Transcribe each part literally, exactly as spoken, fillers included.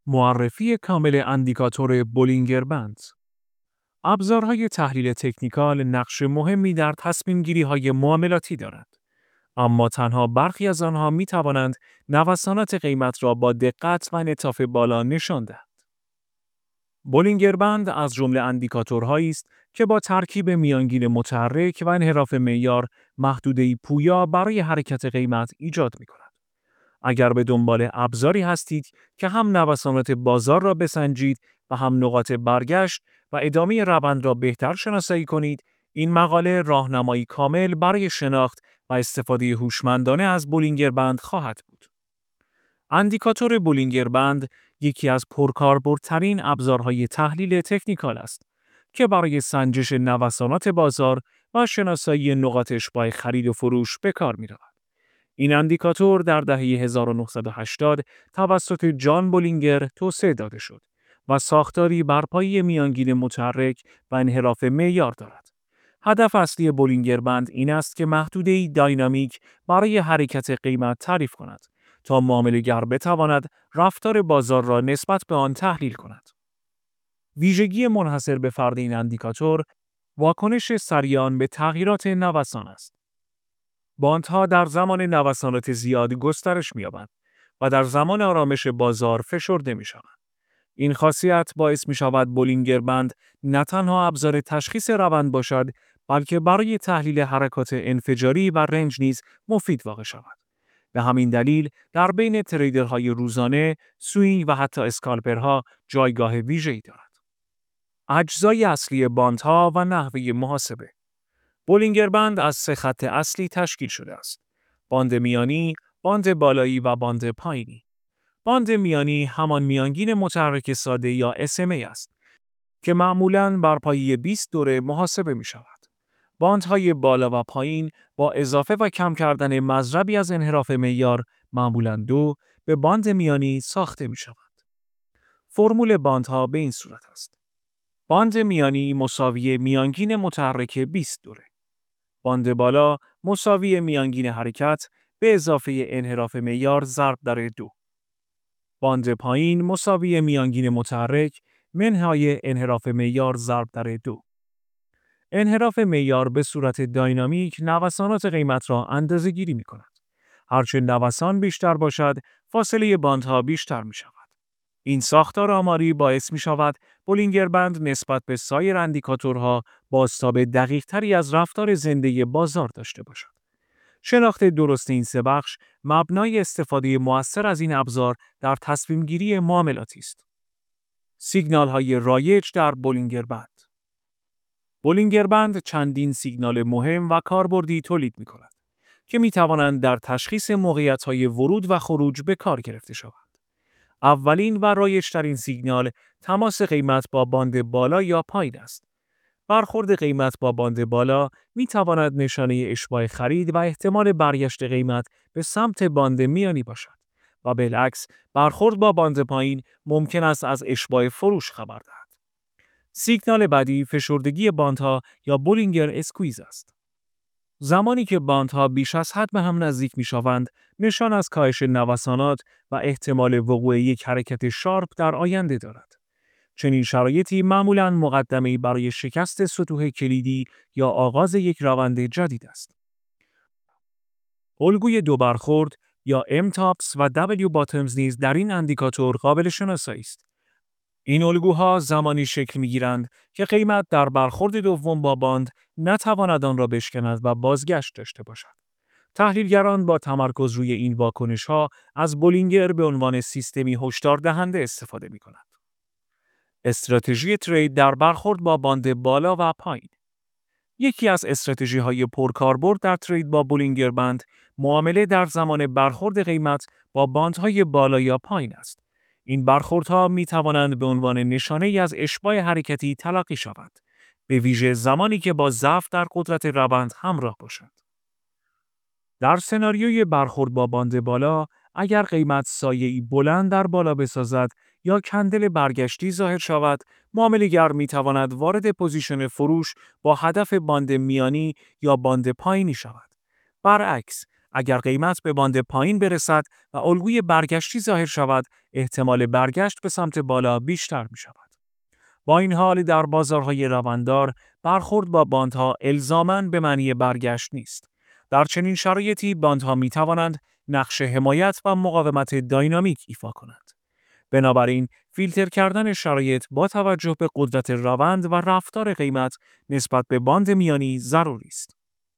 معرفی کامل اندیکاتور بولینگر بند. ابزارهای تحلیل تکنیکال نقش مهمی در تصمیم‌گیری‌های معاملاتی دارند، اما تنها برخی از آنها می توانند نوسانات قیمت را با دقت و انعطاف بالا نشان دهند. بولینگر بند از جمله اندیکاتورهایی است که با ترکیب میانگین متحرک و انحراف معیار محدوده‌ای پویا برای حرکت قیمت ایجاد می‌کند. اگر به دنبال ابزاری هستید که هم نوسانات بازار را بسنجید و هم نقاط برگشت و ادامه روند را بهتر شناسایی کنید، این مقاله راهنمایی کامل برای شناخت و استفاده هوشمندانه از بولینگر بند خواهد بود. اندیکاتور بولینگر بند یکی از پرکاربردترین ابزارهای تحلیل تکنیکال است که برای سنجش نوسانات بازار و شناسایی نقاط اشباع خرید و فروش به کار می‌رود. این اندیکاتور در دهه هزار و نهصد و هشتاد توسط جان بولینگر توسعه داده شد و ساختاری بر پایه میانگین متحرک و انحراف معیار دارد. هدف اصلی بولینگر بند این است که محدوده‌ای داینامیک برای حرکت قیمت تعریف کند تا معامله‌گر بتواند رفتار بازار را نسبت به آن تحلیل کند. ویژگی منحصر به فرد این اندیکاتور واکنش سریع آن به تغییرات نوسان است. باندها در زمان نوسانات زیاد گسترش می‌یابند و در زمان آرامش بازار فشرده می‌شوند. این خاصیت باعث می‌شود بولینگر بند نه تنها ابزار تشخیص روند باشد، بلکه برای تحلیل حرکات انفجاری و رنج نیز مفید واقع شود. به همین دلیل در بین تریدرهای روزانه، سوینگ و حتی اسکالپرها جایگاه ویژه‌ای دارد. اجزای اصلی باندها و نحوه محاسبه. بولینگر بند از سه خط اصلی تشکیل شده است: باند میانی، باند بالایی و باند پایینی. باند میانی همان میانگین متحرک ساده یا اس ام ای است که معمولاً بر پایه بیست دوره محاسبه می شود. باندهای بالا و پایین با اضافه و کم کردن مضربی از انحراف معیار معمولاً دو به باند میانی ساخته می شود. فرمول باندها به این صورت است: باند میانی مساوی میانگین متحرک بیست دوره. باند بالا مساوی میانگین حرکت به اضافه انحراف معیار ضرب در دو. باند پایین مساوی میانگین متحرک منهای انحراف معیار ضرب در دو. انحراف معیار به صورت داینامیک نوسانات قیمت را اندازه‌گیری می‌کند. هرچه نوسان بیشتر باشد، فاصله باندها بیشتر می‌شود. این ساختار آماری باعث می‌شود بولینگر بند نسبت به سایر اندیکاتورها بازتاب دقیق‌تری از رفتار زنده بازار داشته باشد. شناخت درست این سه بخش مبنای استفاده مؤثر از این ابزار در تصمیم‌گیری معاملاتی است. سیگنال‌های رایج در بولینگر بند. بولینگر بند چندین سیگنال مهم و کاربردی تولید می‌کند که می‌توانند در تشخیص موقعیت‌های ورود و خروج به کار گرفته شوند. اولین و رایج‌ترین سیگنال تماس قیمت با باند بالا یا پایین است. برخورد قیمت با باند بالا می تواند نشانه اشباع خرید و احتمال برگشت قیمت به سمت باند میانی باشد و بالعکس برخورد با باند پایین ممکن است از اشباع فروش خبر دهد. سیگنال بعدی فشردگی باندها یا بولینگر اسکویز است. زمانی که باندها بیش از حد به هم نزدیک می شوند، نشان از کاهش نوسانات و احتمال وقوع یک حرکت شارپ در آینده دارد. چنین شرایطی معمولاً مقدمه‌ای برای شکست سطوح کلیدی یا آغاز یک روند جدید است. الگوی دو برخورد یا ام تاپس و دبلیو باتمز نیز در این اندیکاتور قابل شناسایی است. این الگوها زمانی شکل می‌گیرند که قیمت در برخورد دوم با باند نتواند آن را بشکند و بازگشت داشته باشد. تحلیلگران با تمرکز روی این واکنش‌ها از بولینگر به عنوان سیستمی هشدار دهنده استفاده می‌کنند. استراتژی ترید در برخورد با باند بالا و پایین. یکی از استراتژی‌های پرکاربرد در ترید با بولینگر بند، معامله در زمان برخورد قیمت با باندهای بالا یا پایین است. این برخوردها می‌توانند به عنوان نشانه‌ای از اشباع حرکتی تلقی شوند، به ویژه زمانی که با ضعف در قدرت روند همراه باشند. در سناریوی برخورد با باند بالا، اگر قیمت سایه‌ای بلند در بالا بسازد یا کندل برگشتی ظاهر شود، معامله‌گر می‌تواند وارد پوزیشن فروش با هدف باند میانی یا باند پایینی شود. برعکس، اگر قیمت به باند پایین برسد و الگوی برگشتی ظاهر شود، احتمال برگشت به سمت بالا بیشتر می شود. با این حال در بازارهای روندار برخورد با باندها الزاماً به معنی برگشت نیست. در چنین شرایطی باندها می توانند نقش حمایت و مقاومت داینامیک ایفا کنند. بنابراین فیلتر کردن شرایط با توجه به قدرت روند و رفتار قیمت نسبت به باند میانی ضروری است.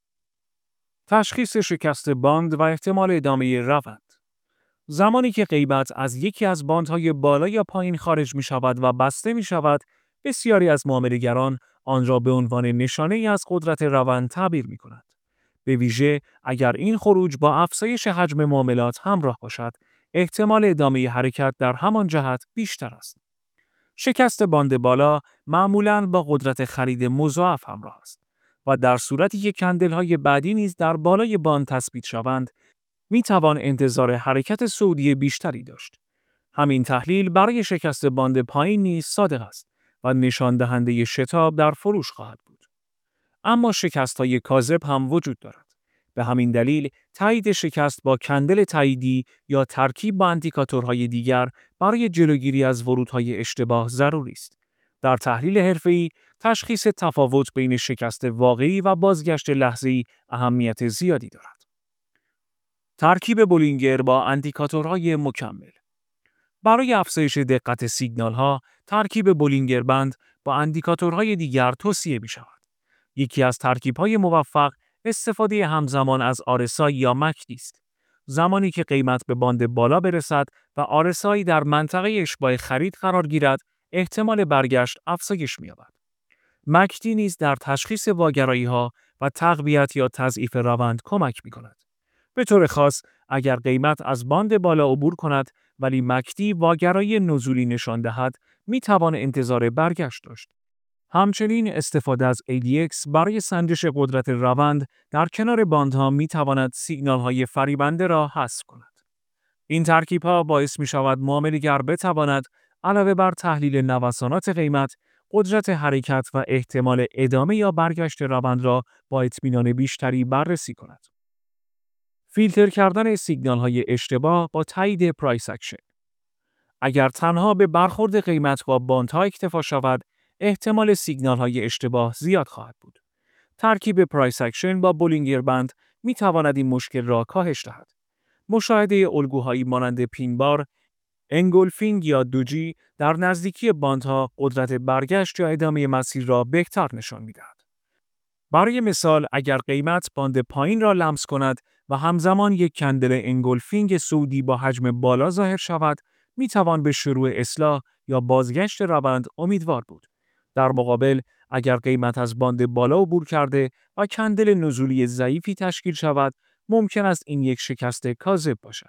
تشخیص شکست باند و احتمال ادامه روند. زمانی که قیمت از یکی از باندهای بالا یا پایین خارج می شود و بسته می شود، بسیاری از معامله‌گران آن را به عنوان نشانه‌ای از قدرت روند تعبیر می کنند. به ویژه اگر این خروج با افزایش حجم معاملات همراه باشد، احتمال ادامه حرکت در همان جهت بیشتر است. شکست باند بالا معمولاً با قدرت خرید مضاعف همراه است و در صورتی که کندل‌های بعدی نیز در بالای باند تثبیت شوند، می توان انتظار حرکت صعودی بیشتری داشت. همین تحلیل برای شکست باند پایین نیز صادق است و نشان دهنده شتاب در فروش خواهد بود. اما شکست‌های کاذب هم وجود دارد. به همین دلیل تایید شکست با کندل تاییدی یا ترکیب با اندیکاتورهای دیگر برای جلوگیری از ورودهای اشتباه ضروری است. در تحلیل حرفه‌ای، تشخیص تفاوت بین شکست واقعی و بازگشت لحظه‌ای اهمیت زیادی دارد. ترکیب بولینگر با اندیکاتورهای مکمل. برای افزایش دقت سیگنال‌ها، ترکیب بولینگر بند با اندیکاتورهای دیگر توصیه می‌شود. یکی از ترکیب‌های موفق استفاده همزمان از آر اس آی یا مکدی است. زمانی که قیمت به باند بالا برسد و آر اس آی در منطقه اشباع خرید قرار گیرد، احتمال برگشت افزایش می‌یابد. مکدی نیز در تشخیص واگرایی‌ها و تقویت یا تضعیف روند کمک می‌کند. به طور خاص، اگر قیمت از باند بالا عبور کند ولی مکدی واگرایی نزولی نشان دهد، می‌توان انتظار برگشت داشت. همچنین استفاده از ای دی ایکس برای سنجش قدرت روند در کنار باندها می‌تواند سیگنال‌های فریبنده را حذف کند. این ترکیب‌ها باعث می‌شود معامله‌گر بتواند علاوه بر تحلیل نوسانات قیمت، قدرت حرکت و احتمال ادامه یا برگشت روند را با اطمینان بیشتری بررسی کند. فیلتر کردن سیگنال‌های اشتباه با تایید پرایس اکشن. اگر تنها به برخورد قیمت با باندها اکتفا شود، احتمال سیگنال‌های اشتباه زیاد خواهد بود. ترکیب پرایس اکشن با بولینگر بند می تواند این مشکل را کاهش دهد. مشاهده الگوهایی مانند پینبار، انگولفینگ یا دوجی در نزدیکی باندها قدرت برگشت یا ادامه مسیر را بهتر نشان می‌دهد. برای مثال، اگر قیمت باند پایین را لمس کند و همزمان یک کندل انگولفینگ صعودی با حجم بالا ظاهر شود، می توان به شروع اصلاح یا بازگشت روند امیدوار بود. در مقابل، اگر قیمت از باند بالا عبور کرده و کندل نزولی ضعیفی تشکیل شود، ممکن است این یک شکست کاذب باشد.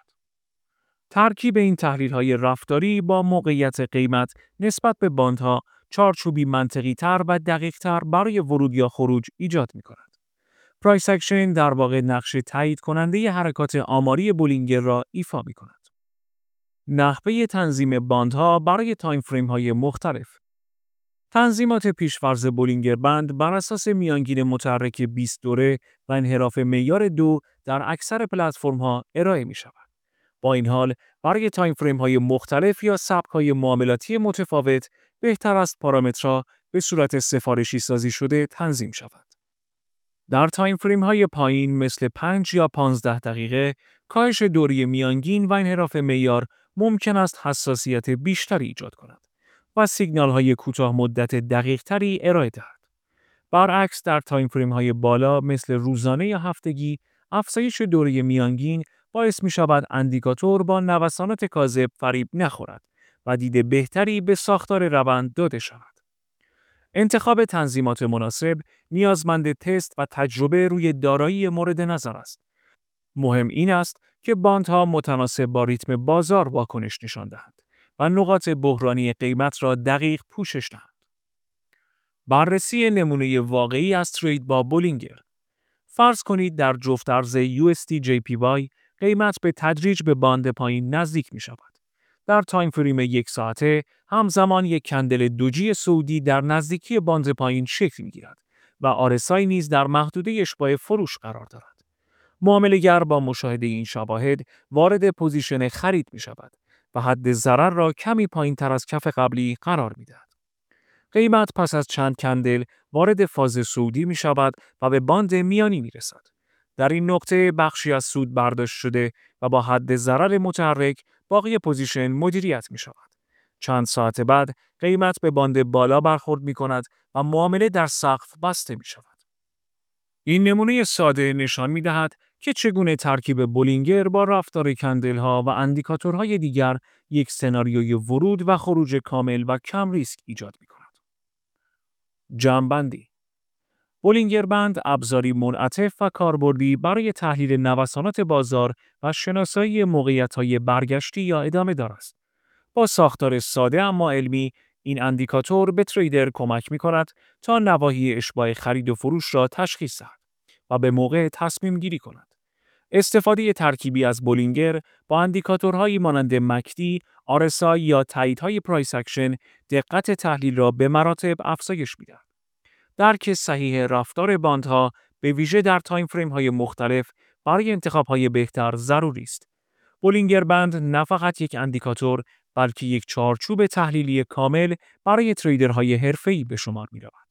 ترکیب این تحلیل‌های رفتاری با موقعیت قیمت نسبت به باندها چارچوبی منطقی‌تر و دقیق‌تر برای ورود یا خروج ایجاد می‌کند. پرایس اکشن در واقع نقش تایید کننده حرکات آماری بولینگر را ایفا می‌کند. نحوه تنظیم باندها برای تایم فریم‌های مختلف. تنظیمات پیش‌فرض بولینگر بند بر اساس میانگین متحرک بیست دوره و انحراف معیار دو در اکثر پلتفرم‌ها ارائه می‌شود. با این حال، برای تایم فریم‌های مختلف یا سبک‌های معاملاتی متفاوت، بهتر است پارامترها به صورت سفارشی سازی شده تنظیم شود. در تایم فریم‌های پایین مثل پنج یا پانزده دقیقه، کاهش دوره میانگین و انحراف معیار ممکن است حساسیت بیشتری ایجاد کند و سیگنال‌های کوتاه مدت دقیق‌تری ارائه دهد. برعکس در تایم فریم‌های بالا مثل روزانه یا هفتگی، افزایش دوره میانگین باعث می شود اندیکاتور با نوسانات کاذب فریب نخورد و دید بهتری به ساختار روند داده شود. انتخاب تنظیمات مناسب نیازمند تست و تجربه روی دارایی مورد نظر است. مهم این است که باندها متناسب با ریتم بازار واکنش نشان دهند و نقاط بحرانی قیمت را دقیق پوشش دهند. بررسی نمونه واقعی از ترید با بولینگر. فرض کنید در جفت ارز یو اس دی جی پی وای قیمت به تدریج به باند پایین نزدیک می شود. در تایم فریم یک ساعته همزمان یک کندل دوجی صعودی در نزدیکی باند پایین شکل می گیرد و آر اس آی نیز در محدوده اشباع فروش قرار دارد. معامله‌گر با مشاهده این شواهد وارد پوزیشن خرید می شود و حد ضرر را کمی پایین تر از کف قبلی قرار می دهد. قیمت پس از چند کندل وارد فاز صعودی می شود و به باند میانی می رسد. در این نقطه بخشی از سود برداشت شده و با حد ضرر متحرک باقی پوزیشن مدیریت می شود. چند ساعت بعد قیمت به باند بالا برخورد می کند و معامله در سقف بسته می شود. این نمونه ساده نشان می دهد که چگونه ترکیب بولینگر با رفتار کندل ها و اندیکاتورهای دیگر یک سناریوی ورود و خروج کامل و کم ریسک ایجاد می کند. جمع‌بندی: بولینگر بند ابزاری منعطف و کاربردی برای تحلیل نوسانات بازار و شناسایی موقعیت‌های برگشتی یا ادامه دار است. با ساختار ساده اما علمی، این اندیکاتور به تریدر کمک می‌کند تا نواحی اشباع خرید و فروش را تشخیص دهد و به موقع تصمیم گیری کند. استفاده ترکیبی از بولینگر با اندیکاتورهایی مانند مکدی، آر اس آی یا تاییدهای پرایس اکشن دقت تحلیل را به مراتب افزایش می‌دهد. درک صحیح رفتار باندها به ویژه در تایم فریم های مختلف برای انتخاب های بهتر ضروری است. بولینگر بند نه فقط یک اندیکاتور بلکه یک چارچوب تحلیلی کامل برای تریدرهای حرفه‌ای به شمار می‌رود.